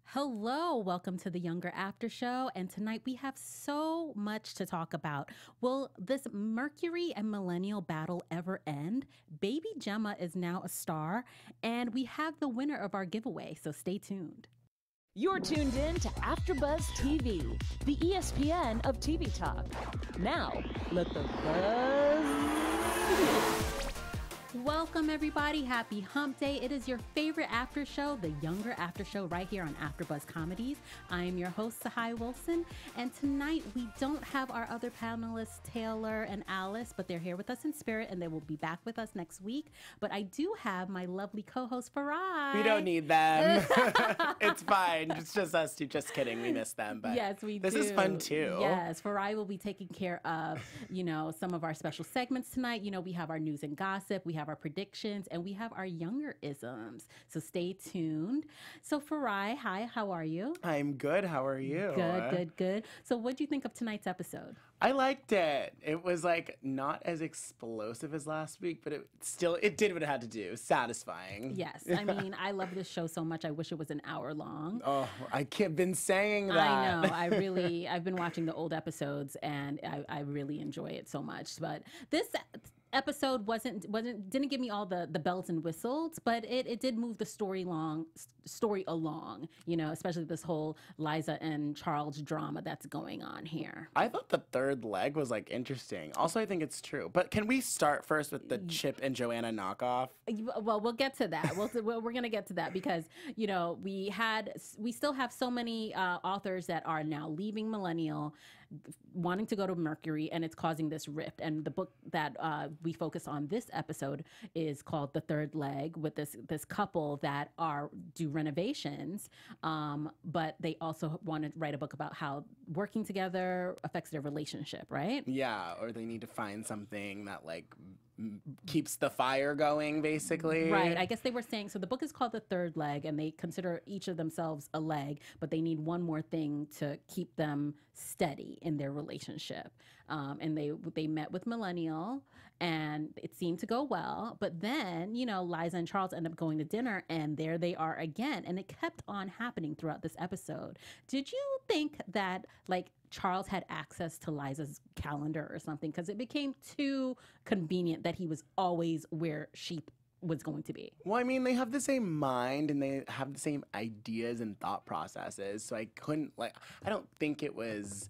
Hello, welcome to the Younger After Show. And tonight we have so much to talk about. Will this Mercury and Millennial battle ever end? Baby Gemma is now a star, and we have the winner of our giveaway, so stay tuned. You're tuned in to AfterBuzz TV, the ESPN of TV talk. Now, let the buzz begin. Welcome, everybody. Happy Hump Day. It is your favorite after show, the Younger After Show, right here on AfterBuzz Comedies. I am your host, Sahai Wilson, and tonight we don't have our other panelists, Taylor and Alice, but they're here with us in spirit, and they will be back with us next week. But I do have my lovely co-host, Farai. We don't need them. It's fine. It's just us two. Just kidding. We miss them. But yes, we this do. is fun, too. Yes, Farai will be taking care of, some of our special segments tonight. We have our news and gossip. We have our predictions, and we have our younger isms. So stay tuned. So Farai, hi, how are you? I'm good. How are you? Good. So what do you think of tonight's episode? I liked it. It was not as explosive as last week, but it did what it had to do. Satisfying. Yes. I mean, I love this show so much. I wish it was an hour long. Oh, I've been saying that. I know. I've been watching the old episodes, and I really enjoy it so much. But this episode didn't give me all the bells and whistles, but it did move the story along, especially this whole Liza and Charles drama that's going on here. I thought the third leg was interesting. Also, I think it's true. But can we start first with the Chip and Joanna knockoff? Well, we'll get to that. We're going to get to that because, we still have so many authors that are now leaving Millennial, wanting to go to Mercury, and it's causing this rift. And the book that we focus on this episode is called The Third Leg, with this couple that do renovations, but they also want to write a book about how working together affects their relationship, right? Yeah, or they need to find something that keeps the fire going, basically. Right. I guess they were saying, so the book is called The Third Leg, and they consider each of themselves a leg, but they need one more thing to keep them steady in their relationship. And they met with Millennial, and it seemed to go well. But then, Liza and Charles end up going to dinner, and there they are again. And it kept on happening throughout this episode. Did you think that, Charles had access to Liza's calendar or something? Because it became too convenient that he was always where she was going to be. Well, I mean, they have the same mind and they have the same ideas and thought processes. So I couldn't, I don't think it was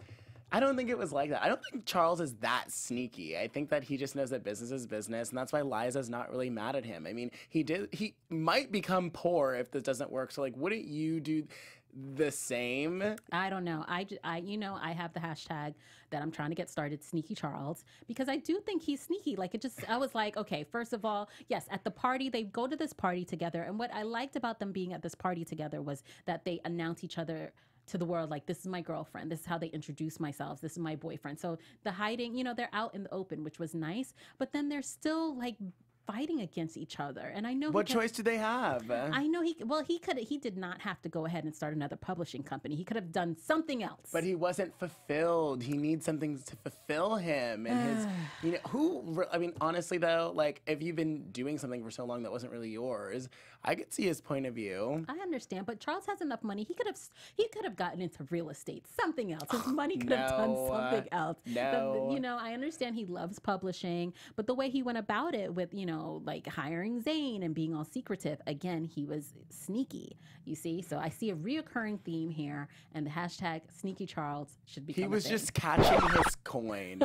like that. I don't think Charles is that sneaky. I think that he just knows that business is business, and that's why Liza's not really mad at him. I mean, he might become poor if this doesn't work. So, wouldn't you do the same? I don't know. I have the hashtag that I'm trying to get started, Sneaky Charles, because I do think he's sneaky. I was like, okay, first of all, yes, at the party, they go to this party together. And what I liked about them being at this party together was that they announce each other to the world, this is my girlfriend. This is how they introduce myself. This is my boyfriend. So the hiding, they're out in the open, which was nice. But then they're still fighting against each other. And I know what choice do they have? I know he did not have to go ahead and start another publishing company. He could have done something else. But he wasn't fulfilled. He needs something to fulfill him. And honestly though, if you've been doing something for so long that wasn't really yours, I could see his point of view. I understand, but Charles has enough money. He could have gotten into real estate, something else. His money could have done something else. No. I understand he loves publishing, but the way he went about it with, hiring Zane and being all secretive. Again, he was sneaky, you see? So I see a reoccurring theme here, and the hashtag Sneaky Charles should become He was a thing. just catching his coin.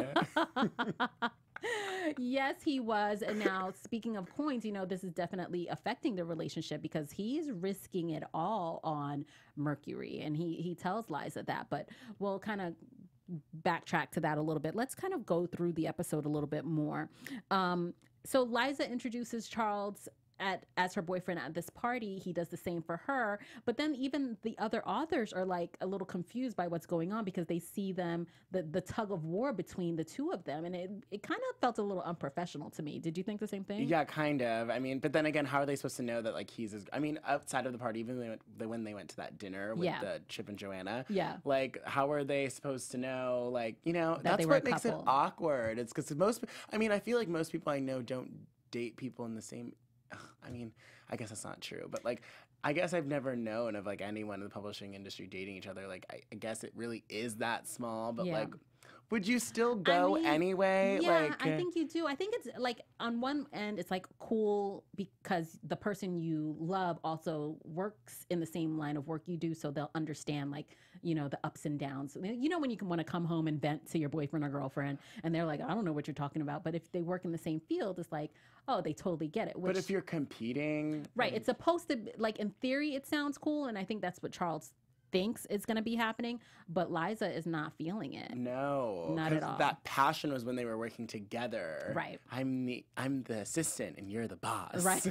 Yes, he was. And now, speaking of coins, this is definitely affecting the relationship because he's risking it all on Mercury. And he tells Liza that, but we'll kind of backtrack to that a little bit. Let's kind of go through the episode a little bit more. So Liza introduces Charles as her boyfriend at this party. He does the same for her. But then even the other authors are a little confused by what's going on because they see the tug of war between the two of them. And it kind of felt a little unprofessional to me. Did you think the same thing? Yeah, kind of. I mean, but then again, how are they supposed to know that outside of the party, even when they went to that dinner with the Chip and Joanna, how are they supposed to know, that's what makes it awkward. It's because I feel like most people I know don't date people in the same, I guess that's not true, but I guess I've never known of like anyone in the publishing industry dating each other. Like, I guess it really is that small, but Yeah. like, would you still go mean, anyway? Yeah, like, I think you do. I think it's like on one end, it's like cool because the person you love also works in the same line of work you do, so they'll understand like the ups and downs. You know when you can want to come home and vent to your boyfriend or girlfriend, and they're like, I don't know what you're talking about. But if they work in the same field, it's like, oh, they totally get it. but if you're competing, right, it's supposed to like in theory it sounds cool, and I think that's what Charles thinks is going to be happening, but Liza is not feeling it. no, Not at 'cause all. That passion was when they were working together. Right. I'm the assistant and you're the boss. Right.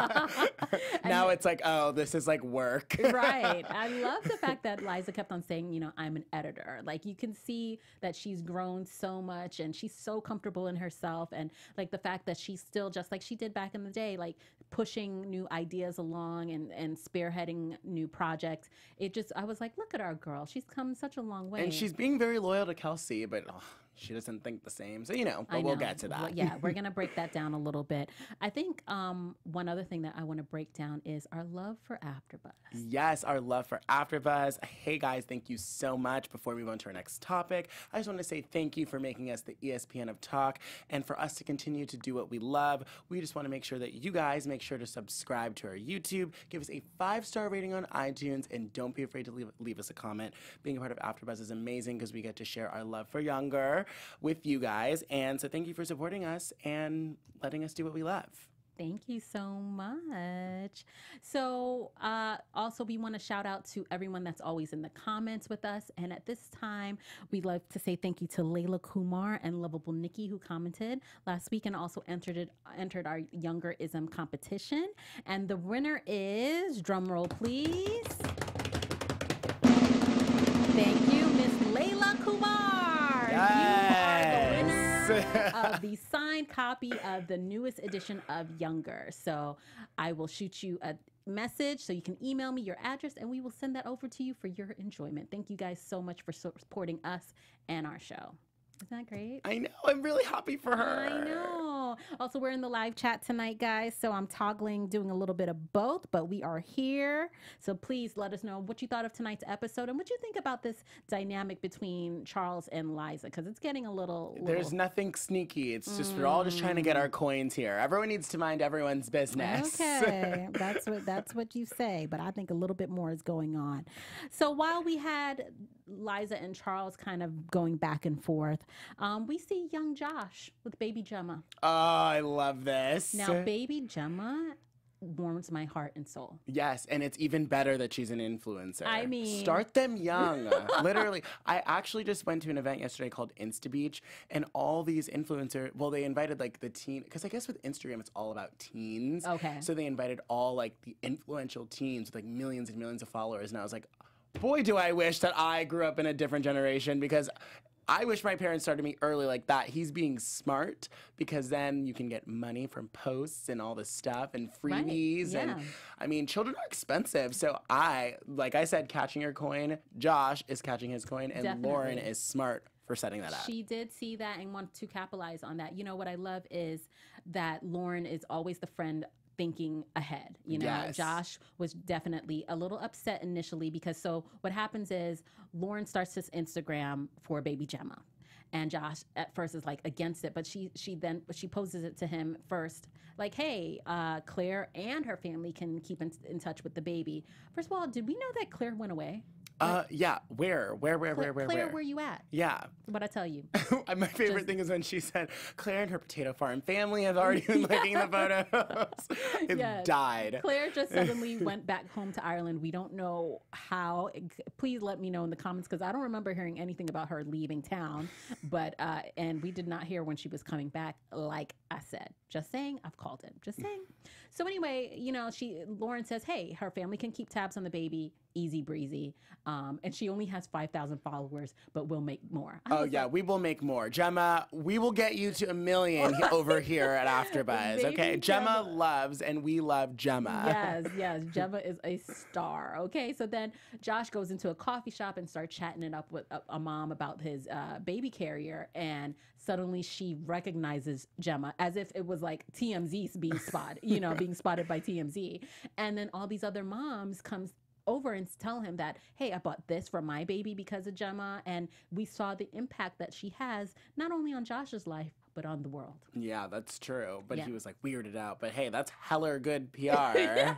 Now it's like, oh, this is like work. Right. I love the fact that Liza kept on saying, I'm an editor. Like you can see that she's grown so much and she's so comfortable in herself. And like the fact that she's still just like she did back in the day, like pushing new ideas along and spearheading new projects. I was like, look at our girl. She's come such a long way. And she's being very loyal to Kelsey, but she doesn't think the same. So, but we'll get to that. Well, yeah, we're going to break that down a little bit. I think one other thing that I want to break down is our love for AfterBuzz. Yes, our love for AfterBuzz. Hey guys, thank you so much. Before we move on to our next topic, I just want to say thank you for making us the ESPN of talk, and for us to continue to do what we love. We just want to make sure that you guys make sure to subscribe to our YouTube, give us a 5-star rating on iTunes, and don't be afraid to leave us a comment. Being a part of AfterBuzz is amazing because we get to share our love for younger with you guys, and so thank you for supporting us and letting us do what we love. Thank you so much. So also we want to shout out to everyone that's always in the comments with us. And at this time, we'd like to say thank you to Layla Kumar and Lovable Nikki who commented last week and also entered our Younger-ism competition. And the winner is, drum roll please. Thank you, Miss Layla Kumar. Yes. You are the winner of the signed copy of the newest edition of Younger. So I will shoot you a message so you can email me your address and we will send that over to you for your enjoyment. Thank you guys so much for supporting us and our show. Isn't that great? I know. I'm really happy for her. I know. Also, we're in the live chat tonight, guys. So I'm doing a little bit of both, but we are here. So please let us know what you thought of tonight's episode and what you think about this dynamic between Charles and Liza, because it's getting a little. There's nothing sneaky. It's just we're all just trying to get our coins here. Everyone needs to mind everyone's business. Okay, that's what you say, but I think a little bit more is going on. So while we had Liza and Charles kind of going back and forth, we see young Josh with baby Gemma. Oh, I love this. Now, baby Gemma warms my heart and soul. Yes, and it's even better that she's an influencer. I mean, start them young. Literally, I actually just went to an event yesterday called Insta Beach, and all these they invited like the teen, because I guess with Instagram it's all about teens. Okay. So they invited all like the influential teens with like millions and millions of followers, and I was like, boy, do I wish that I grew up in a different generation, because I wish my parents started me early like that. He's being smart because then you can get money from posts and all this stuff and freebies. Right, yeah. And I mean, children are expensive. So like I said, catching your coin, Josh is catching his coin, and Definitely. Lauren is smart for setting that up. She did see that and want to capitalize on that. You know, what I love is that Lauren is always the friend thinking ahead. Yes. Josh was definitely a little upset initially because so what happens is Lauren starts this Instagram for baby Gemma. And Josh at first is like against it, but she poses it to him first, like, hey, Claire and her family can keep in touch with the baby. First of all, did we know that Claire went away? Yeah. Where? Claire, where you at? Yeah. What'd I tell you? My favorite thing is when she said, Claire and her potato farm family have already been liking the photos. It Yes. died. Claire just suddenly went back home to Ireland. We don't know how. Please let me know in the comments because I don't remember hearing anything about her leaving town. But and we did not hear when she was coming back. Like I said, just saying. I've called it. Just saying. So anyway, Lauren says, hey, her family can keep tabs on the baby. easy breezy. And she only has 5,000 followers, but we'll make more. Oh yeah, we will make more. Gemma, we will get you to 1 million over here at AfterBuzz. Baby Okay, Gemma loves and we love Gemma. Yes, Gemma is a star. Okay, so then Josh goes into a coffee shop and starts chatting it up with a mom about his baby carrier, and suddenly she recognizes Gemma as if it was like TMZ being spotted, being spotted by TMZ. And then all these other moms comes over and tell him that, hey, I bought this for my baby because of Gemma, and we saw the impact that she has not only on Josh's life but on the world. Yeah, that's true. But Yeah. he was like weirded out. But hey, that's hella good PR.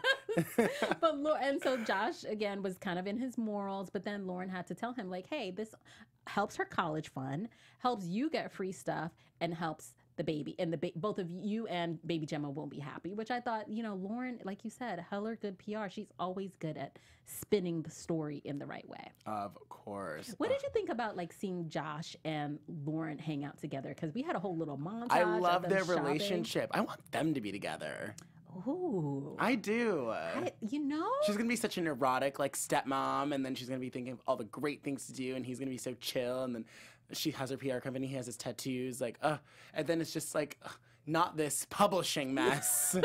And so Josh again was kind of in his morals, but then Lauren had to tell him like, hey, this helps her college fund, helps you get free stuff, and helps the baby, and both of you and baby Gemma will be happy, which I thought, Lauren, like you said, hella good PR. She's always good at spinning the story in the right way. Of course. What did you think about like seeing Josh and Lauren hang out together? Because we had a whole little montage. I of love them their shopping. relationship. I want them to be together. Ooh. I do. She's gonna be such a neurotic like stepmom, and then she's gonna be thinking of all the great things to do, and he's gonna be so chill, and then she has her PR company, he has his tattoos, like and then it's just like not this publishing mess.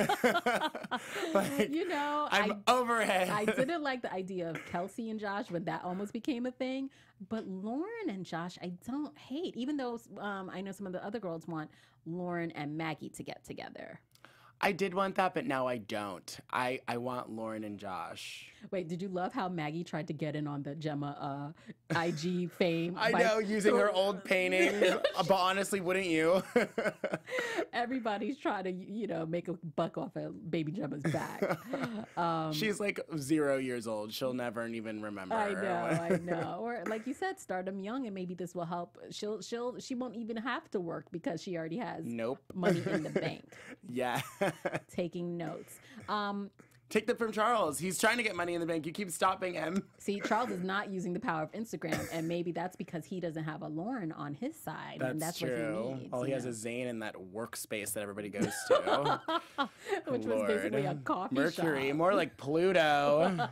Like, I'm over it. I didn't like the idea of Kelsey and Josh when that almost became a thing, but Lauren and Josh I don't hate, even though I know some of the other girls want Lauren and Maggie to get together. I did want that, but now I don't. I want Lauren and Josh. Wait, did you love how Maggie tried to get in on the Gemma IG fame? I know, using her old paintings, but honestly, wouldn't you? Everybody's trying to, make a buck off of baby Gemma's back. She's like 0 years old. She'll never even remember. I know. Or like you said, start them young, and maybe this will help. She won't even have to work because she already has money in the bank. Yeah. Taking notes. Take that from Charles. He's trying to get money in the bank. You keep stopping him. See, Charles is not using the power of Instagram, and maybe that's because he doesn't have a Lauren on his side. And that's true. What he needs. All he has is Zane in that workspace that everybody goes to. Which was basically a coffee Mercury, shop. more like Pluto.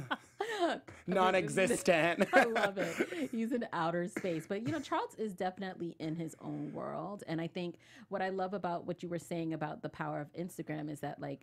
Non-existent. I love it. He's in outer space. But, Charles is definitely in his own world. And I think what I love about what you were saying about the power of Instagram is that, like,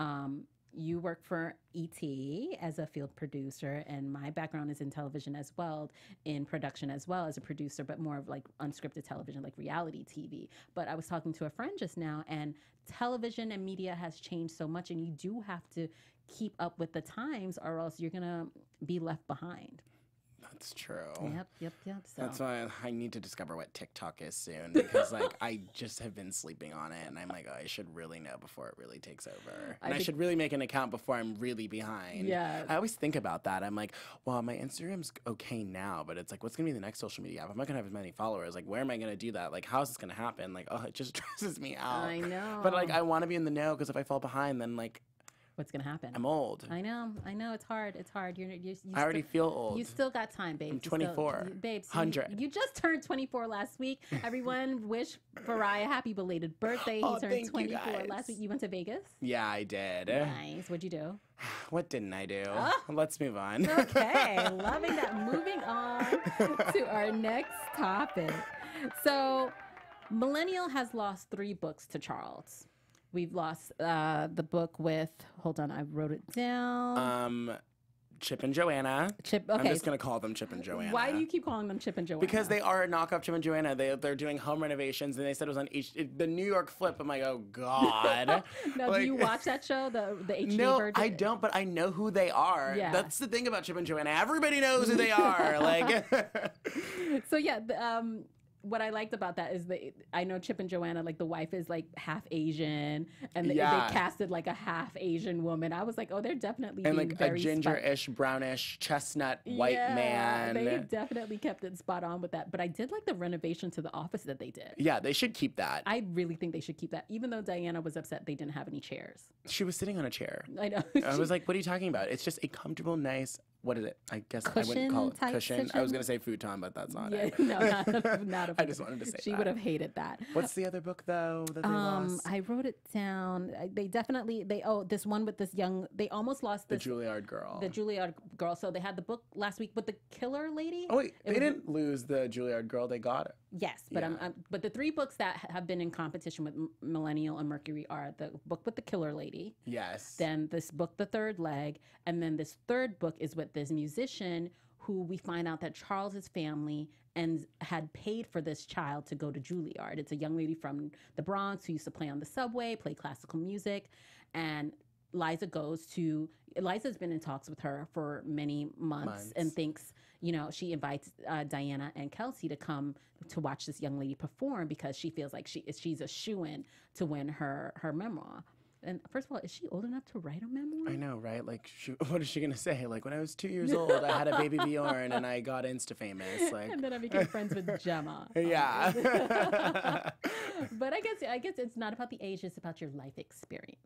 you work for ET as a field producer, and my background is in television as well, in production as well as a producer, but more of like unscripted television, like reality TV. But I was talking to a friend just now, and television and media has changed so much, and you do have to keep up with the times or else you're going to be left behind. That's true. Yep. So. That's why I need to discover what TikTok is soon, because like I just have been sleeping on it, and I'm like, I should really know before it really takes over. And I should really make an account before I'm really behind. Yeah. I always think about that. I'm like, well, my Instagram's okay now, but it's like, what's gonna be the next social media app? I'm not gonna have as many followers. Like, where am I gonna do that? Like, how's this gonna happen? Like, it just stresses me out. I know. But like, I want to be in the know, because if I fall behind, then like, what's going to happen? I'm old. I know. It's hard. You I already feel old. You still got time, babes. I'm 24. Babes. 100. You just turned 24 last week. Everyone wish Faraya happy belated birthday. He turned 24 last week. You went to Vegas? Yeah, I did. Nice. What'd you do? What didn't I do? Let's move on. Okay. Loving that. Moving on to our next topic. So, Millennial has lost 3 books to Charles. We've lost the book with, hold on, I wrote it down. Chip and Joanna. Okay. I'm just going to call them Chip and Joanna. Why do you keep calling them Chip and Joanna? Because they are a knockoff Chip and Joanna. They're doing home renovations, and they said it was on the New York Flip. I'm like, oh, God. No, like, do you watch that show, the HD no, version? I don't, but I know who they are. Yeah. That's the thing about Chip and Joanna. Everybody knows who they are. Like, So, yeah, what I liked about that is I know Chip and Joanna, like the wife is like half Asian, and they casted like a half Asian woman. I was like, oh, they're definitely and being like very a ginger-ish, brownish, chestnut white yeah, man. They definitely kept it spot on with that. But I did like the renovation to the office that they did. Yeah, they should keep that. I really think they should keep that, even though Diana was upset they didn't have any chairs. She was sitting on a chair. I know. I was like, what are you talking about? It's just a comfortable, nice what is it? I guess I wouldn't Cushion call it type cushion. I was cushion? going to say futon, but that's not Yeah, it. no, not a I just wanted to say She that. would have hated that. What's the other book though that they lost? I wrote it down. They definitely this one with this young. They almost lost The this Juilliard girl. the Juilliard girl. So they had the book last week with the killer lady. Oh wait, It they was- didn't lose the Juilliard girl. They got it. Yes, but Yeah. but the three books that have been in competition with Millennial and Mercury are the book with the killer lady, Yes. then this book, The Third Leg, and then this third book is with this musician who we find out that Charles's family and had paid for this child to go to Juilliard. It's a young lady from the Bronx who used to play on the subway, play classical music, and Liza's been in talks with her for many months. And thinks, she invites Diana and Kelsey to come to watch this young lady perform because she feels like she's a shoo-in to win her memoir. And first of all, is she old enough to write a memoir? I know, right? Like, what is she gonna say? Like, when I was 2 years old, I had a baby Bjorn, and I got Insta famous. Like, And then I became friends with Gemma. yeah. But I guess it's not about the age; it's about your life experience.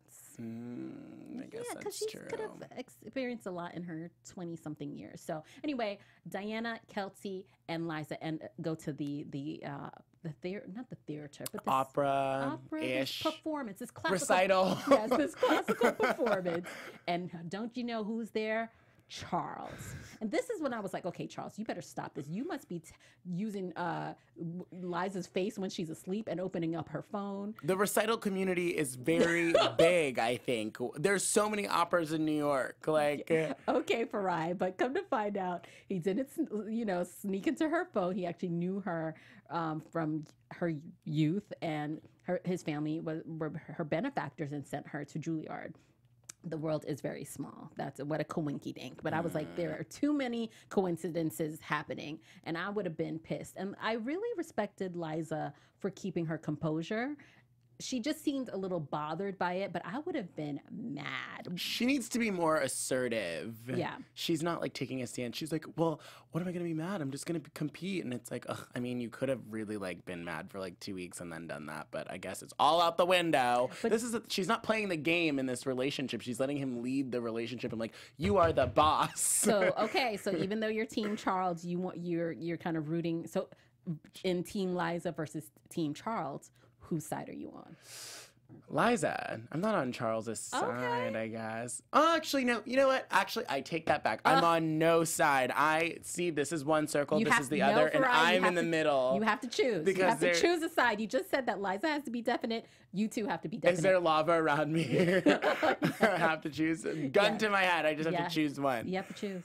I guess Yeah, because that's she true. could have experienced a lot in her 20-something years. So anyway, Diana, Kelsey, and Liza go to the theater, not the theater, but the Opera this ish performance, this classical recital. Yes, this classical performance. And don't you know who's there? Charles. And this is when I was like, okay, Charles, you better stop this. You must be using Liza's face when she's asleep and opening up her phone. The recital community is very big, I think. There's so many operas in New York. Like, Okay, Farai, but come to find out, he didn't, sneak into her phone. He actually knew her from her youth, and his family were her benefactors and sent her to Juilliard. The world is very small. That's what a coinky dink. But I was like, there are too many coincidences happening, and I would have been pissed. And I really respected Liza for keeping her composure. She just seemed a little bothered by it, but I would have been mad. she needs to be more assertive. Yeah. She's not like taking a stand. She's like, well, what am I going to be mad? I'm just going to compete. And it's like, ugh, I mean, you could have really like been mad for like 2 weeks and then done that. But I guess it's all out the window. But- She's not playing the game in this relationship. She's letting him lead the relationship. I'm like, you are the boss. So okay, so even though you're Team Charles, you're kind of rooting. So in Team Liza versus Team Charles, whose side are you on? Liza, I'm not on Charles's side, I guess. Oh, actually, no. You know what? Actually, I take that back. I'm on no side. I see this is one circle, this is the other, and I'm in the middle. You have to choose. Because you have to there- choose a side. You just said that Liza has to be definite. You two have to be definite. Is there lava around me? I have to choose. Gun Yeah. to my head. I just have Yeah. to choose one. You have to choose.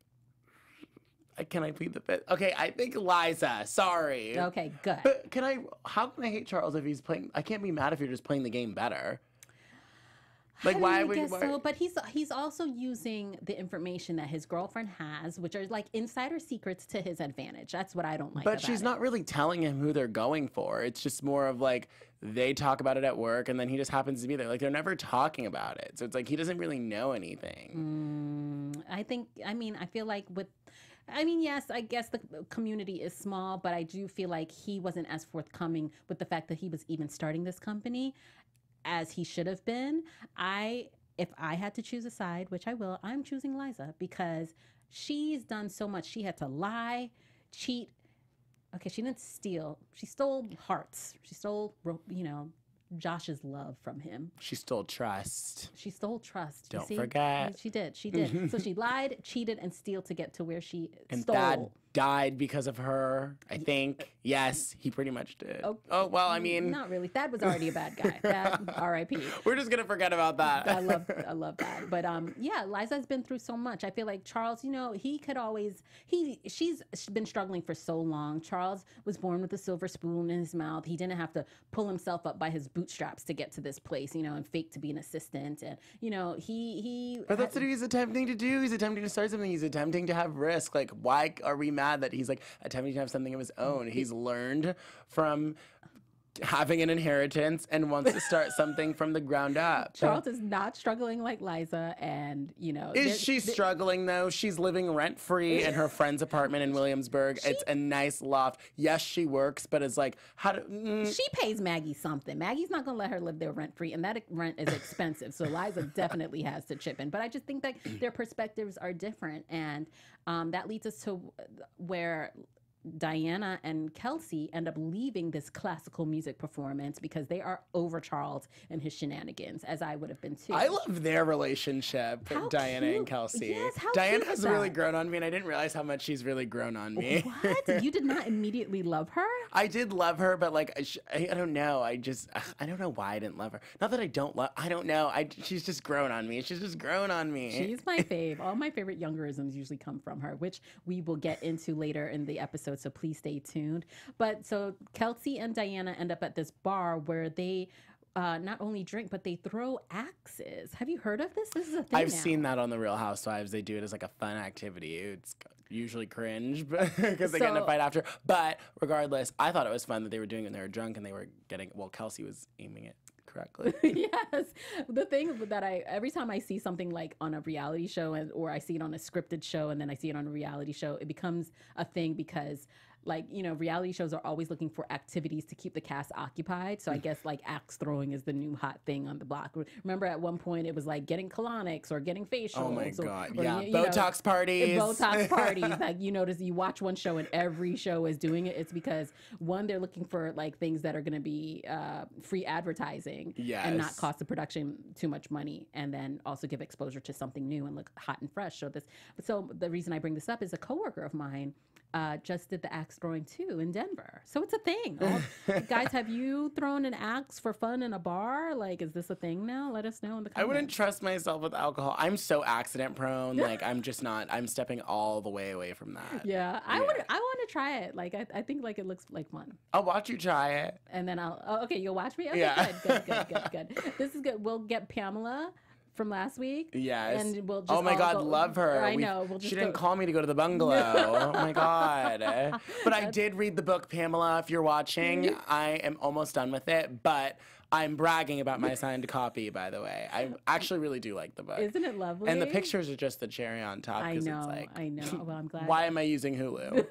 Can I plead the fifth? Okay, I think Liza. Sorry. Okay, good. But how can I hate Charles if he's playing? I can't be mad if you're just playing the game better. Like, I guess so, but he's also using the information that his girlfriend has, which are like insider secrets, to his advantage. That's what I don't like. But about she's it. not really telling him who they're going for. It's just more of like they talk about it at work and then he just happens to be there. Like they're never talking about it. So it's like he doesn't really know anything. I feel like yes, I guess the community is small, but I do feel like he wasn't as forthcoming with the fact that he was even starting this company as he should have been. If I had to choose a side, which I will, I'm choosing Liza because she's done so much. She had to lie, cheat. Okay, she didn't steal. She stole hearts. She stole, Josh's love from him. She stole trust. She stole trust. Don't forget. She did. She did. So she lied, cheated, and steal to get to where she And stole. Thad died because of her, I think. Yes, he pretty much did. Oh, well, I mean, Not really. Thad was already a bad guy. Thad, R.I.P. we're just going to forget about that. I love that. But yeah, Liza's been through so much. I feel like Charles, he could always she's been struggling for so long. Charles was born with a silver spoon in his mouth. He didn't have to pull himself up by his bootstraps to get to this place, and fake to be an assistant. And he But that's what he's attempting to do. He's attempting to start something. He's attempting to have risk. Like, why are we mad that he's like attempting to have something of his own? He's learned from having an inheritance and wants to start something from the ground up. Charles is not struggling like Liza, and you know, Is she struggling though? She's living rent free in her friend's apartment in Williamsburg. It's a nice loft. Yes, she works, but it's like how do she pays Maggie something. Maggie's not gonna let her live there rent free, and that rent is expensive. So Liza definitely has to chip in. But I just think that their perspectives are different, and that leads us to where Diana and Kelsey end up leaving this classical music performance because they are over Charles and his shenanigans, as I would have been too. I love their relationship, How Diana cute. and Kelsey. Yes, how Diana cute has is really that? grown on me, and I didn't realize how much she's really grown on me. What? You did not immediately love her? I did love her, but like I don't know. I don't know why I didn't love her. Not that I don't love. I don't know. She's just grown on me. She's just grown on me. She's my fave. All my favorite youngerisms usually come from her, which we will get into later in the episode, so please stay tuned. But so Kelsey and Diana end up at this bar where they not only drink, but they throw axes. Have you heard of this? This is a thing I've now. seen that on The Real Housewives. They do it as like a fun activity. It's usually cringe because they get in a So- fight after. But regardless, I thought it was fun that they were doing it when they were drunk and they were getting, well, Kelsey was aiming it correctly. Yes. The thing that every time I see something like on a reality show or I see it on a scripted show and then I see it on a reality show, it becomes a thing because like, you know, reality shows are always looking for activities to keep the cast occupied. So I guess like axe throwing is the new hot thing on the block. Remember at one point it was like getting colonics or getting facials. Oh my or, God. or, Yeah. you know, Botox parties. Botox parties. Like, you notice you watch one show and every show is doing it. It's because one, they're looking for like things that are going to be free advertising and not Yes. cost the production too much money, and then also give exposure to something new and look hot and fresh. So the reason I bring this up is a coworker of mine just did the axe throwing too in Denver. So it's a thing. Guys, have you thrown an axe for fun in a bar? Like, is this a thing now? Let us know in the comments. I wouldn't trust myself with alcohol. I'm so accident prone. Like I'm just not. I'm stepping all the way away from that. Yeah, I want to try it. Like, I think like it looks like fun. I'll watch you try it. And then okay, you'll watch me? Okay, Yeah. good. This is good. We'll get Pamela from last week. Yes. And we'll just oh my all God, go- love her. I know. We'll just she didn't go- call me to go to the bungalow. Oh my God. But I did read the book, Pamela. If you're watching, I am almost done with it. But I'm bragging about my signed copy, by the way. I actually really do like the book. Isn't it lovely? And the pictures are just the cherry on top. I 'Cause know. It's like, I know. Well, I'm glad. why am I using Hulu?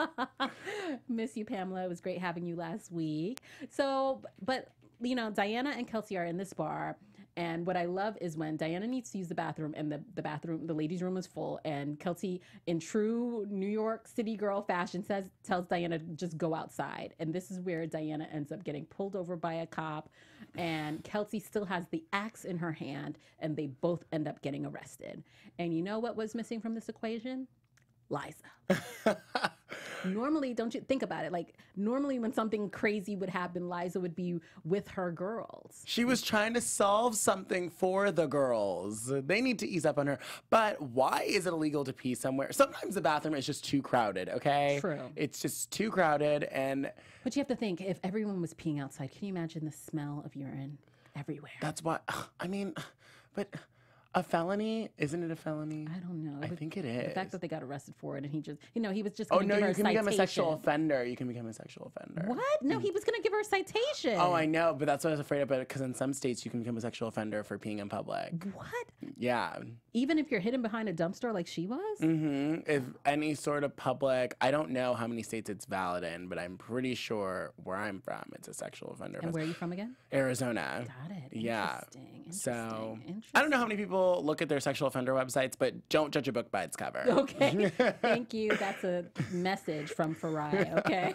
Miss you, Pamela. It was great having you last week. So, but you know, Diana and Kelsey are in this bar. And what I love is when Diana needs to use the bathroom and the bathroom, the ladies' room is full, and Kelsey, in true New York City girl fashion, tells Diana to just go outside. And this is where Diana ends up getting pulled over by a cop, and Kelsey still has the axe in her hand, and they both end up getting arrested. And you know what was missing from this equation? Liza. Normally, don't you think about it? Like, normally when something crazy would happen, Liza would be with her girls. She was trying to solve something for the girls. They need to ease up on her. But why is it illegal to pee somewhere? Sometimes the bathroom is just too crowded, okay? True. It's just too crowded, and But you have to think, if everyone was peeing outside, can you imagine the smell of urine everywhere? that's why, I mean, but a felony? Isn't it a felony? I don't know. I think it is. The fact that they got arrested for it, and he just, he was just Oh going to no, give her you a can citation. become a sexual offender. You can become a sexual offender. What? No, he was going to give her a citation. Oh, I know, but that's what I was afraid of. Because in some states, you can become a sexual offender for peeing in public. What? Yeah. Even if you're hidden behind a dumpster like she was? If any sort of public, I don't know how many states it's valid in, but I'm pretty sure where I'm from, it's a sexual offender. And where are you from again? Arizona. Got it. Yeah. Interesting. So Interesting. I don't know how many people look at their sexual offender websites, but don't judge a book by its cover. Okay. Thank you. That's a message from Farai. Okay.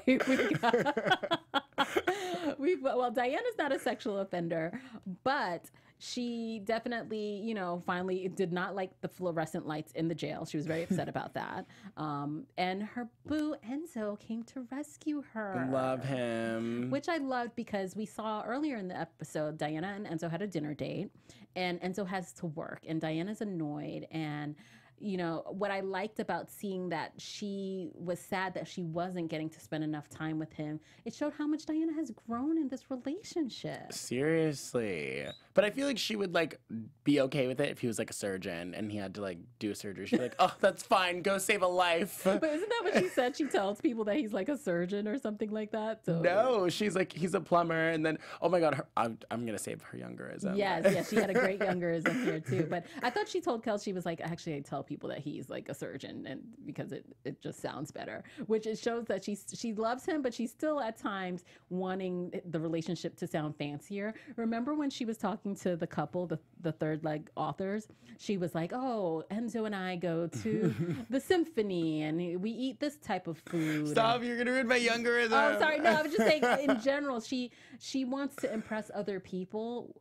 Well, Diana's not a sexual offender, but she definitely, finally did not like the fluorescent lights in the jail. She was very upset about that. And her boo, Enzo, came to rescue her. Love him. Which I loved because we saw earlier in the episode, Diana and Enzo had a dinner date, and Enzo has to work, and Diana's annoyed, and you know, what I liked about seeing that she was sad that she wasn't getting to spend enough time with him, it showed how much Diana has grown in this relationship. Seriously. But I feel like she would like be okay with it if he was like a surgeon and he had to like do a surgery. She'd be like, oh, that's fine. Go save a life. But isn't that what she said? She tells people that he's like a surgeon or something like that. So No, she's like, he's a plumber. And then, oh my God, I'm going to save her youngerism. Yes, she had a great youngerism here too. But I thought she told Kel, she was like, actually, I tell people that he's like a surgeon, and because it just sounds better. Which it shows that she loves him, but she's still at times wanting the relationship to sound fancier. Remember when she was talking to the couple, the third leg authors? She was like, oh, Enzo and I go to the symphony and we eat this type of food. Stop, you're going to ruin my youngerism. Oh, sorry. No, I was just saying in general, she wants to impress other people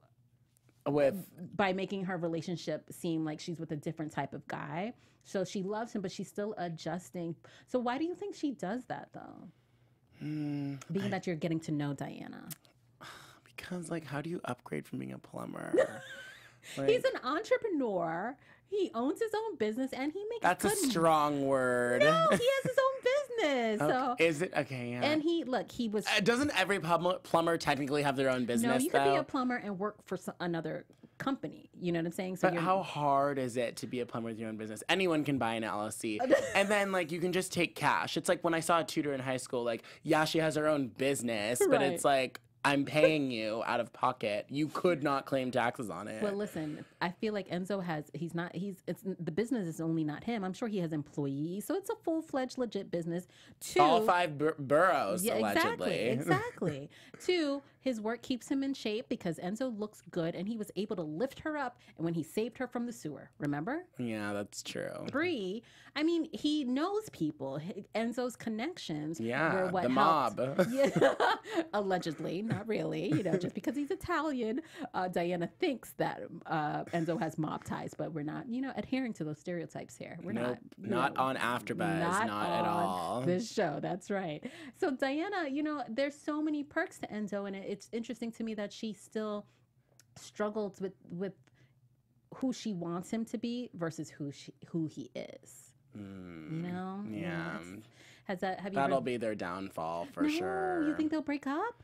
by making her relationship seem like she's with a different type of guy. So she loves him, but she's still adjusting. So why do you think she does that, though? Being that you're getting to know Diana. Because, like, how do you upgrade from being a plumber? Like, He's an entrepreneur. He owns his own business, and he makes that's a good strong word. No, he has his own business. So Is it? Okay, yeah. and he was Doesn't every plumber technically have their own business, no, you could be though? a plumber and work for another company. You know what I'm saying? So But how hard is it to be a plumber with your own business? Anyone can buy an LLC. And then, like, you can just take cash. It's like when I saw a tutor in high school, like, yeah, she has her own business, but Right. it's like, I'm paying you out of pocket. You could not claim taxes on it. Well, listen, I feel like Enzo the business is only not him. I'm sure he has employees, so it's a full-fledged legit business. Two, All five boroughs, yeah, allegedly. exactly. Two, his work keeps him in shape because Enzo looks good and he was able to lift her up and when he saved her from the sewer, remember? Yeah, that's true. Three, I mean, he knows people. Enzo's connections Yeah, were what the helped. mob. Yeah, allegedly, not really. You know, just because he's Italian, Diana thinks that Enzo has mob ties, but we're not, you know, adhering to those stereotypes here. We're Nope, not on AfterBuzz, not at on all. this show. That's right. So Diana, you know, there's so many perks to Enzo, and it's interesting to me that she still struggles with who she wants him to be versus who he is. You know? Yeah. Have you That'll read? be their downfall for No, sure. you think they'll break up?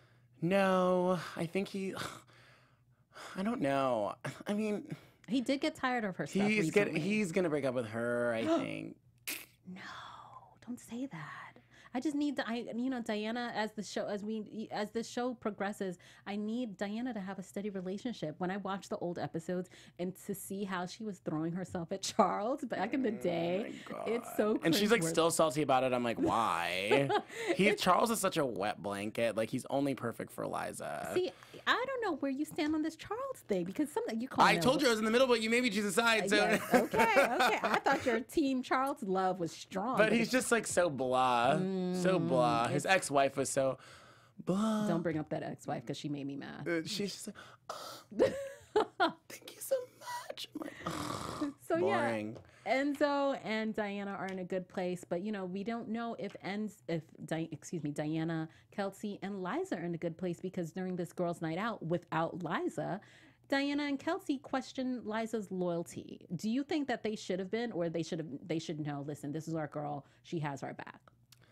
No, I think I don't know. I mean, He did get tired of her stuff he's recently. gonna break up with her, I think. No, don't say that. I just need Diana as this show progresses. I need Diana to have a steady relationship. When I watch the old episodes and to see how she was throwing herself at Charles back in the day, it's so. And she's like cringeworthy. still salty about it. I'm like, why? Charles is such a wet blanket. Like he's only perfect for Liza. See, I don't know where you stand on this Charles thing because something you call. I told you I was in the middle, but you made me choose a side. So. Yes, okay. I thought your team Charles love was strong. But he's just like so blah. So blah. His ex-wife was so blah. Don't bring up that ex-wife because she made me mad. She's just like, oh, thank you so much. I'm like, oh, So boring. yeah, Enzo and Diana are in a good place, but you know we don't know if Diana, Kelsey, and Liza are in a good place because during this girls' night out without Liza, Diana and Kelsey question Liza's loyalty. Do you think that they should have been, or they should know? Listen, this is our girl. She has our back.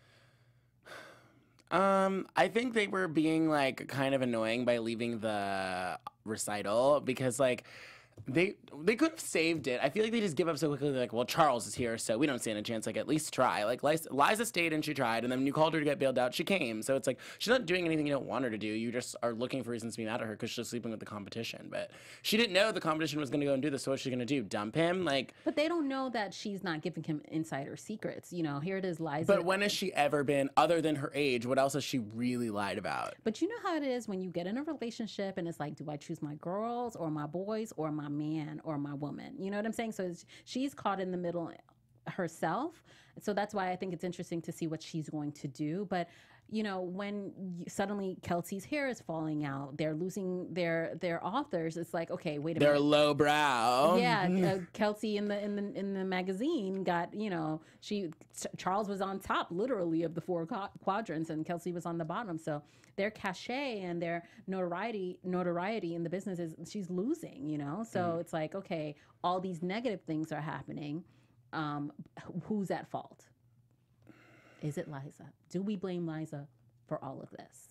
I think they were being like kind of annoying by leaving the recital because like they could have saved it. I feel like they just give up so quickly. They're like, well, Charles is here, so we don't stand a chance. Like, at least try. Like, Liza stayed and she tried, and then when you called her to get bailed out, she came. So it's like she's not doing anything you don't want her to do. You just are looking for reasons to be mad at her because she's sleeping with the competition. But she didn't know the competition was going to go and do this. So what's she going to do? Dump him? Like, But they don't know that she's not giving him insider secrets. You know, here it is, Liza. but when has she ever been, other than her age, what else has she really lied about? But you know how it is when you get in a relationship and it's like, do I choose my girls or my boys or my man or my woman? You know what I'm saying? So she's caught in the middle herself. So that's why I think it's interesting to see what she's going to do. But when suddenly Kelsey's hair is falling out, they're losing their authors. It's like, okay, wait a minute. They're lowbrow. Yeah, Kelsey in the magazine got, Charles was on top literally of the four quadrants, and Kelsey was on the bottom. So their cachet and their notoriety in the business she's losing. So it's like, okay, all these negative things are happening. Who's at fault? Is it Liza? Do we blame Liza for all of this?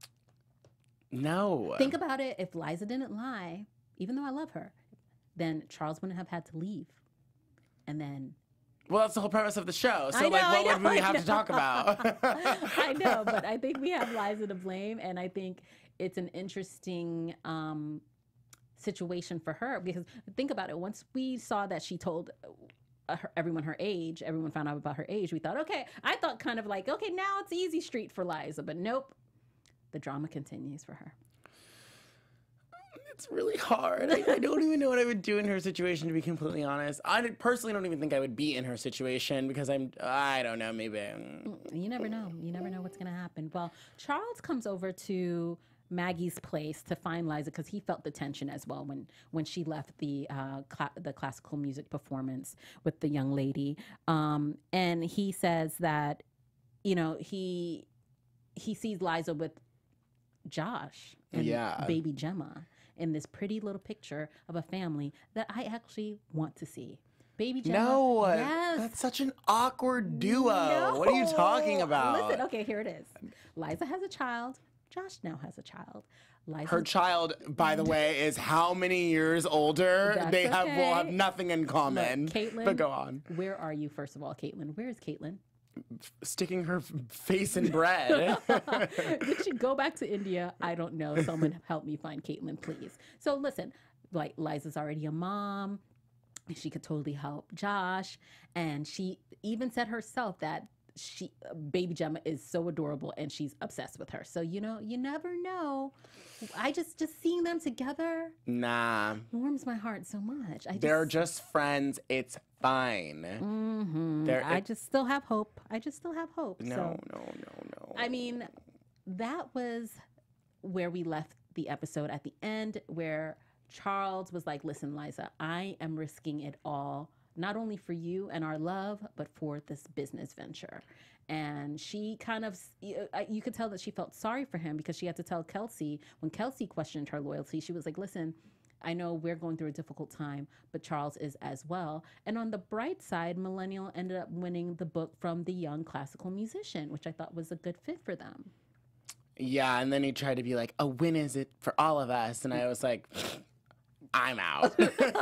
No. Think about it. If Liza didn't lie, even though I love her, then Charles wouldn't have had to leave. And then... Well, that's the whole premise of the show. So, what would we have to talk about? I know, but I think we have Liza to blame. And I think it's an interesting situation for her. Because think about it. Once we saw that she told... everyone found out about her age, we thought, okay, I thought kind of like, okay, now it's easy street for Liza, but nope, the drama continues for her. It's really hard. I don't even know what I would do in her situation, to be completely honest. I personally don't even think I would be in her situation because I don't know, maybe. You never know. You never know what's going to happen. Well, Charles comes over to Maggie's place to find Liza because he felt the tension as well when she left the classical music performance with the young lady. And he says that, he sees Liza with Josh and baby Gemma in this pretty little picture of a family that I actually want to see. Baby Gemma. No, yes. That's such an awkward duo. No. What are you talking about? Listen, okay, here it is. Liza has a child. Josh now has a child. Her child, by the way, is how many years older? They will have nothing in common. Look, Caitlin, but go on. Where are you, first of all, Caitlin? Where is Caitlin? Sticking her face in bread. Did she go back to India? I don't know. Someone help me find Caitlin, please. So listen, like Liza's already a mom. She could totally help Josh. And she even said herself that baby Gemma is so adorable and she's obsessed with her. So, you never know. I just seeing them together. Nah. Warms my heart so much. They're just friends. It's fine. Mm-hmm. I just still have hope. No. I mean, that was where we left the episode at the end, where Charles was like, listen, Liza, I am risking it all, not only for you and our love, but for this business venture. And she kind of, you could tell that she felt sorry for him because she had to tell Kelsey, when Kelsey questioned her loyalty, she was like, listen, I know we're going through a difficult time, but Charles is as well. And on the bright side, Millennial ended up winning the book from the young classical musician, which I thought was a good fit for them. Yeah, and then he tried to be like, a win is it for all of us? And I was like, I'm out.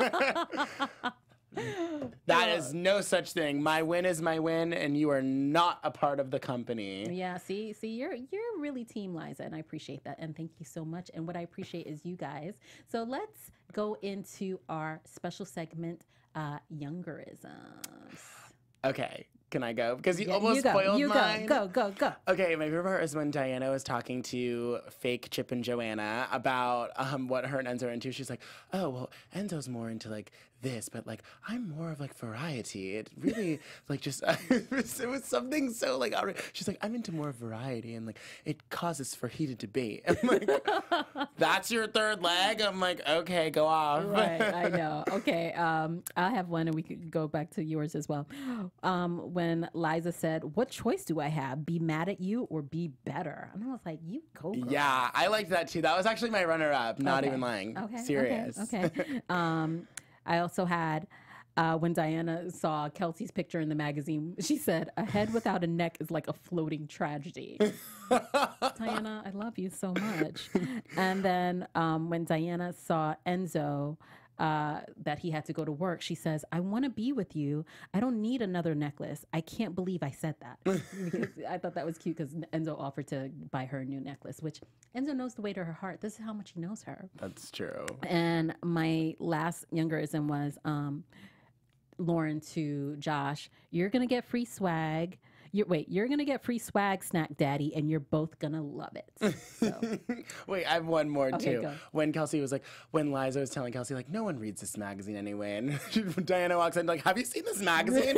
That is no such thing. My win is my win, and you are not a part of the company. Yeah, see, you're really Team Liza, and I appreciate that, and thank you so much. And what I appreciate is you guys. So let's go into our special segment, Youngerisms. Okay. Can I go? Because you almost spoiled mine. Go. Okay, my favorite part is when Diana was talking to fake Chip and Joanna about what her and Enzo are into. She's like, oh, well, Enzo's more into like this, but like I'm more of like variety. It really like just it was something so like she's like, I'm into more variety, and like it causes for heated debate. I'm like, that's your third leg? I'm like, okay, go off. Right, I know. Okay, I have one, and we could go back to yours as well. When Liza said, what choice do I have? Be mad at you or be better? And I was like, you go, girl. Yeah, I liked that too. That was actually my runner-up. Not even lying. Okay. Serious. Okay. I also had when Diana saw Kelsey's picture in the magazine, she said, a head without a neck is like a floating tragedy. Diana, I love you so much. And then when Diana saw Enzo, that he had to go to work, she says, I want to be with you. I don't need another necklace. I can't believe I said that. Because I thought that was cute because Enzo offered to buy her a new necklace, which Enzo knows the way to her heart. This is how much he knows her. That's true. And my last Youngerism was Lauren to Josh, you're going to get free swag. you're gonna get free swag, Snack Daddy, and you're both gonna love it. So. Wait, I have one more Okay, too. go. When Kelsey was like, when Liza was telling Kelsey, like, no one reads this magazine anyway. And Diana walks in, like, have you seen this magazine?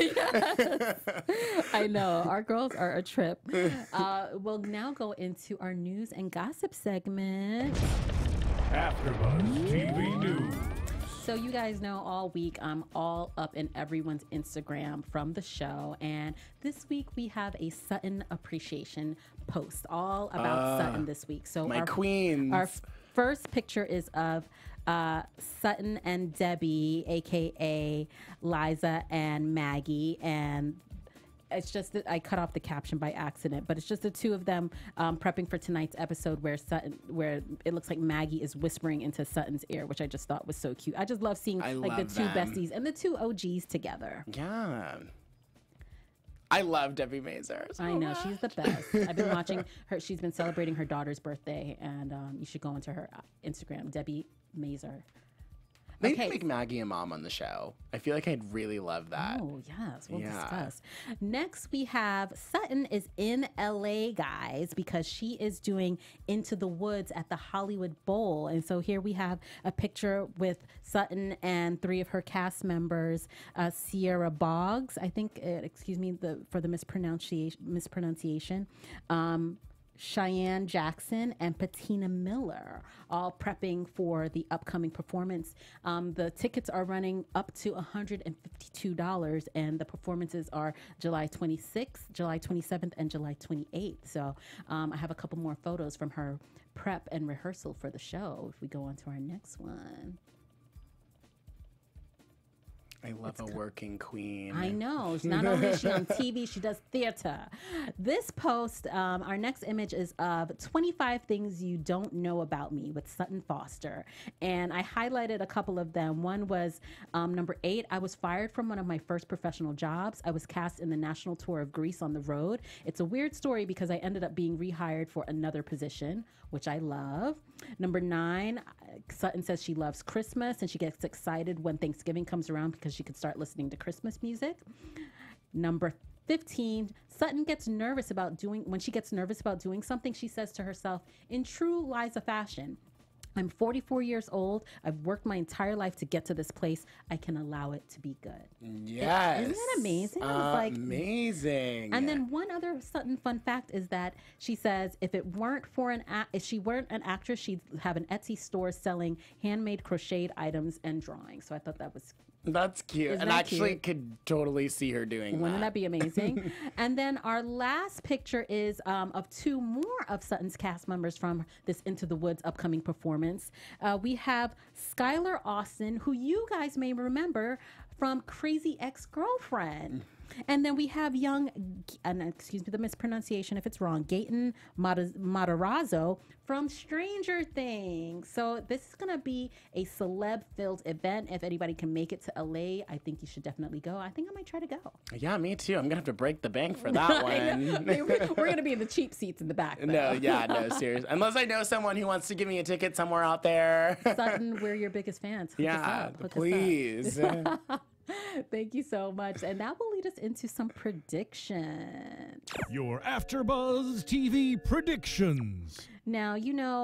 I know. Our girls are a trip. We'll now go into our news and gossip segment. AfterBuzz TV News. So you guys know all week I'm all up in everyone's Instagram from the show, and this week we have a Sutton appreciation post all about Sutton this week. So My queens. Our first picture is of Sutton and Debbie, aka Liza and Maggie, and it's just that I cut off the caption by accident, but it's just the two of them prepping for tonight's episode where it looks like Maggie is whispering into Sutton's ear, which I just thought was so cute. I just love seeing I like the love two them. besties and the two OGs together. Yeah. I love Debbie Mazur. So I know, much. she's the best. I've been watching her. She's been celebrating her daughter's birthday, and you should go into her Instagram, Debbie Mazur. They need to make Maggie a mom on the show. I feel like I'd really love that. Oh, yes. We'll Yeah. discuss. Next, we have Sutton is in LA, guys, because she is doing Into the Woods at the Hollywood Bowl. And so here we have a picture with Sutton and three of her cast members, Sierra Boggs, I think, excuse me for the mispronunciation. Cheyenne Jackson and Patina Miller, all prepping for the upcoming performance. The tickets are running up to $152, and the performances are July 26th, July 27th, and July 28th. So I have a couple more photos from her prep and rehearsal for the show if we go on to our next one. I love a working queen. I know. Not only is she on TV, she does theater. This post, our next image is of 25 things you don't know about me with Sutton Foster. And I highlighted a couple of them. One was number 8, I was fired from one of my first professional jobs. I was cast in the national tour of Greece on the road. It's a weird story because I ended up being rehired for another position, which I love. Number 9, Sutton says she loves Christmas and she gets excited when Thanksgiving comes around because she could start listening to Christmas music. Number 15, Sutton gets nervous about when she gets nervous about doing something, she says to herself, in true Liza fashion, I'm 44 years old. I've worked my entire life to get to this place. I can allow it to be good. Yes. Isn't that amazing? It's like, amazing. and then one other Sutton fun fact is that she says if she weren't an actress, she'd have an Etsy store selling handmade crocheted items and drawings. So I thought that was That's cute. Isn't And that actually cute? could totally see her doing Wouldn't that. that be amazing? And then our last picture is of 2 more of Sutton's cast members from this Into the Woods upcoming performance. We have Skylar Austin, who you guys may remember from Crazy Ex-Girlfriend. And then we have young, and excuse me the mispronunciation if it's wrong, Gaten Matarazzo from Stranger Things. So this is going to be a celeb-filled event. If anybody can make it to LA, I think you should definitely go. I think I might try to go. Yeah, me too. I'm going to have to break the bank for that I know. one. We're going to be in the cheap seats in the back. Though. No, seriously. Unless I know someone who wants to give me a ticket somewhere out there. Sutton, we're your biggest fans. Hook us Yeah, up. Hook us up. please. Thank you so much. And that will lead us into some predictions. Your AfterBuzz TV predictions. Now,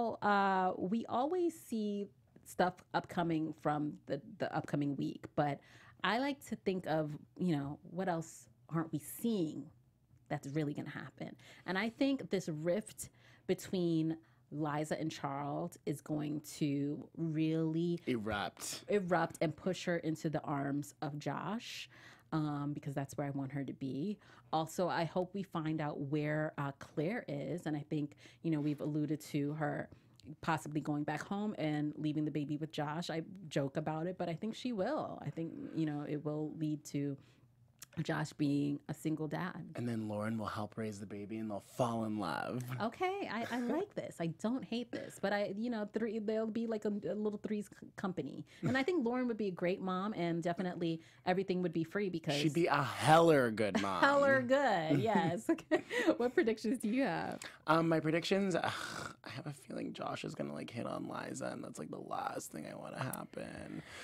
we always see stuff upcoming from the upcoming week, but I like to think of, what else aren't we seeing that's really going to happen? And I think this rift between Liza and Charles is going to really Erupt. and push her into the arms of Josh, because that's where I want her to be. Also, I hope we find out where Claire is, and I think we've alluded to her possibly going back home and leaving the baby with Josh. I joke about it, but I think she will. I think it will lead to Josh being a single dad. And then Lauren will help raise the baby and they'll fall in love. Okay, I like this. I don't hate this, but they'll be like a little three's company. And I think Lauren would be a great mom, and definitely everything would be free because She'd be a heller good mom. heller good. Yes. Okay. What predictions do you have? My predictions, I have a feeling Josh is going to hit on Liza, and that's the last thing I want to happen.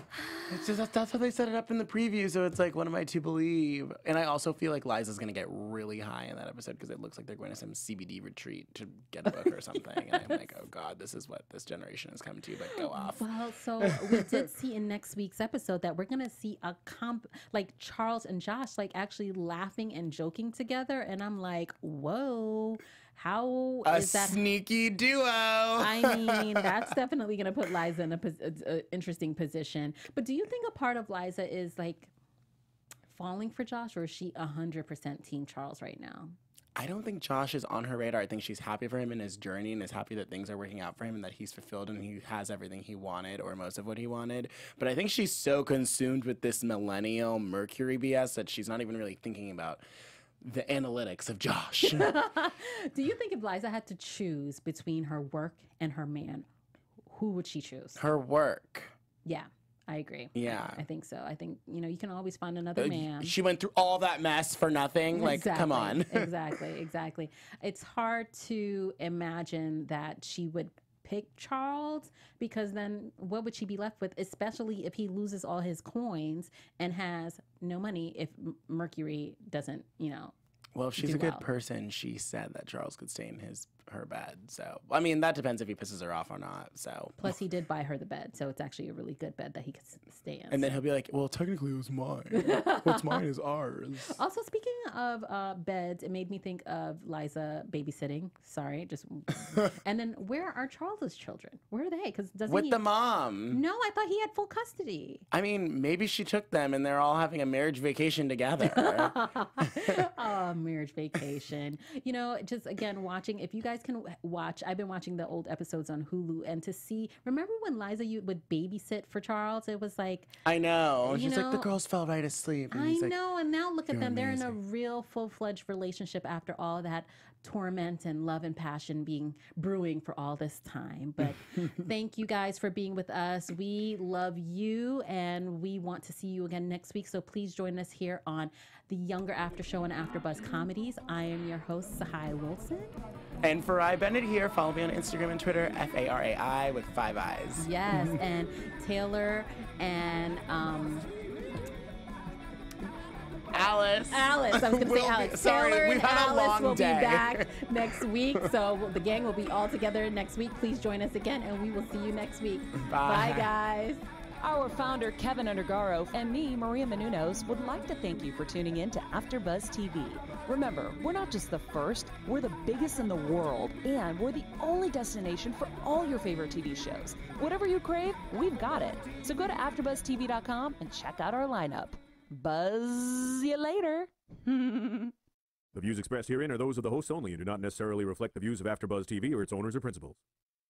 It's just that's how they set it up in the preview, so it's like, what am I to believe? And I also feel like Liza's gonna get really high in that episode because it looks like they're going to some CBD retreat to get a book or something. And I'm like, oh god, this is what this generation has come to. But go off. Well, so we did see in next week's episode that we're gonna see a like Charles and Josh like actually laughing and joking together, and I'm like, whoa. How A is that sneaky duo. I mean, that's definitely going to put Liza in a interesting position. But do you think a part of Liza is like falling for Josh, or is she 100% Team Charles right now? I don't think Josh is on her radar. I think she's happy for him in his journey and is happy that things are working out for him and that he's fulfilled and he has everything he wanted or most of what he wanted. But I think she's so consumed with this millennial Mercury BS that she's not even really thinking about the analytics of Josh. Do you think if Liza had to choose between her work and her man, who would she choose? Her work. Yeah, I agree. Yeah. I think so. I think, you can always find another man. She went through all that mess for nothing. Like, come on. Exactly. It's hard to imagine that she would pick Charles, because then what would she be left with, especially if he loses all his coins and has no money if Mercury doesn't, Well, if she's do a good well. person, she said that Charles could stay in her bed. So, I mean, that depends if he pisses her off or not. So, Plus, he did buy her the bed, so it's actually a really good bed that he could stay in. and then he'll be like, well, technically it was mine. What's mine is ours. Also, speaking of beds, it made me think of Liza babysitting. Sorry, and then where are Charles's children? Where are they? Because doesn't With he? the mom. No, I thought he had full custody. I mean, maybe she took them and they're all having a marriage vacation together. Oh, marriage vacation. Just again, watching, if you guys can watch, I've been watching the old episodes on Hulu, and to see, remember when Liza would babysit for Charles? It was like, I know. You She's like, the know, girls fell right asleep. And I he's like, know, and now look at "You're them. They're in a amazing." real full-fledged relationship after all that torment and love and passion being brewing for all this time. But thank you guys for being with us. We love you, and we want to see you again next week. So please join us here on the Younger After Show and AfterBuzz Comedies. I am your host, Sahai Wilson. And Farai Bennett here. Follow me on Instagram and Twitter, Farai with 5 eyes. Yes, and Taylor and Alice. I was going to say We'll be- Alex. sorry, Taylor we've and had a Alice long will day. be back next week. So the gang will be all together next week. Please join us again, and we will see you next week. Bye. Bye guys. Our founder, Kevin Undergaro, and me, Maria Menounos, would like to thank you for tuning in to AfterBuzz TV. Remember, we're not just the first, we're the biggest in the world, and we're the only destination for all your favorite TV shows. Whatever you crave, we've got it. So go to AfterBuzzTV.com and check out our lineup. Buzz you later. The views expressed herein are those of the hosts only and do not necessarily reflect the views of AfterBuzz TV or its owners or principals.